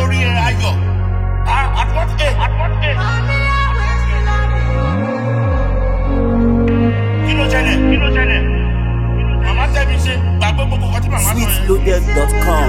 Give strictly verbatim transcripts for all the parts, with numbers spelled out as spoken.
orí ayọ̀. At what age? At what age? Kí ló ṣẹlẹ̀? Kí ló ṣẹlẹ̀? Màmá tẹ́mi ṣe gbàgbé gbogbo ọtí màmá sọ yẹn. sweet loaded dot com.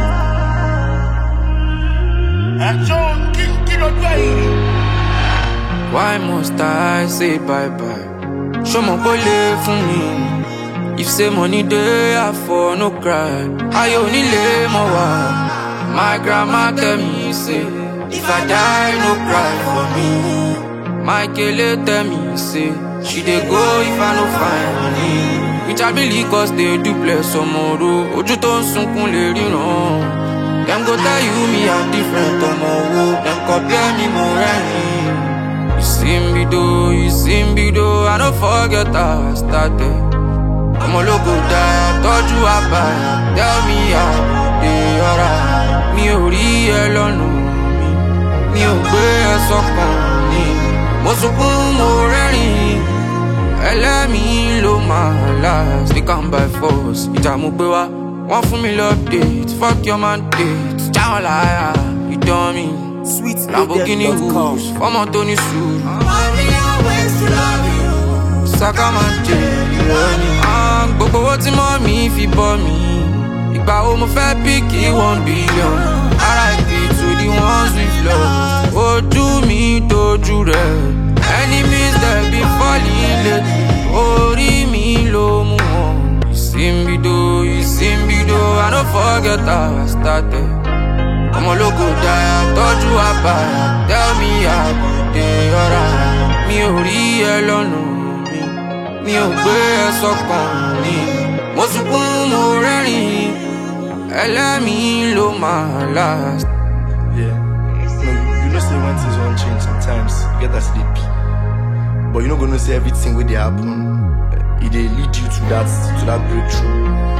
Ẹ ṣó kí kí ló dún ẹ̀yìn? Why must I say bye bye? Show mo pole fún mi. If say money dey, I for no cry. Ayo nílé mo wà. My grandma tell me say, if I die, no cry for me. My kele tell me say, she dey go if I no find money. Which I believe cause they do bless tomorrow. Ojú tó ń sunkún lè ríran. Them go tell you me I'm different tomorrow. Them compare me more rẹ́rìn. You see me though, you see me though. I don't forget how I started. I'm a logo die, told you I buy. Tell me how they alright. Mi ò rí ẹ lọ́nà mi, mi ò gbé ẹ sọ́kàn mi. Mo sunkún mo rẹ́rìn, ẹlẹ́mìí ló máa last. They come by force, ìjà mo gbé wá. Wọ́n fún mi update, fuck your mandate. Jáwọn láyà, you dummy. sweet Lamborghini loaded dot com. Woods, fọ́mọ tó ní sùúrù. Ways to love you. Saka máa jẹ ìrọ̀lì. Gbogbo owó tí mọ́ mi fi bọ́ mi. Ìgbà wo mo fẹ́ píkì one billion. R I P to the ones we've lost. Ojú mi dojú rẹ̀. Enemies that be falling lately. Orí mi ló mú wọn. You see me though, you see me though. I don't forget how I started. I'm a logo die, tọ́jú àbáyà. Tell me how they alright. Mi ò rí ẹ lọ́nà mi, mi ò gbé ẹ sọ́kàn mi. Mo sunkún mo rẹ́rìn, ẹlẹ́mìí ló máa last. Yeah, no, you know say when things won't change sometimes, you get that sleep. But you not gonna say everything where they happen. It they lead you to that to that breakthrough.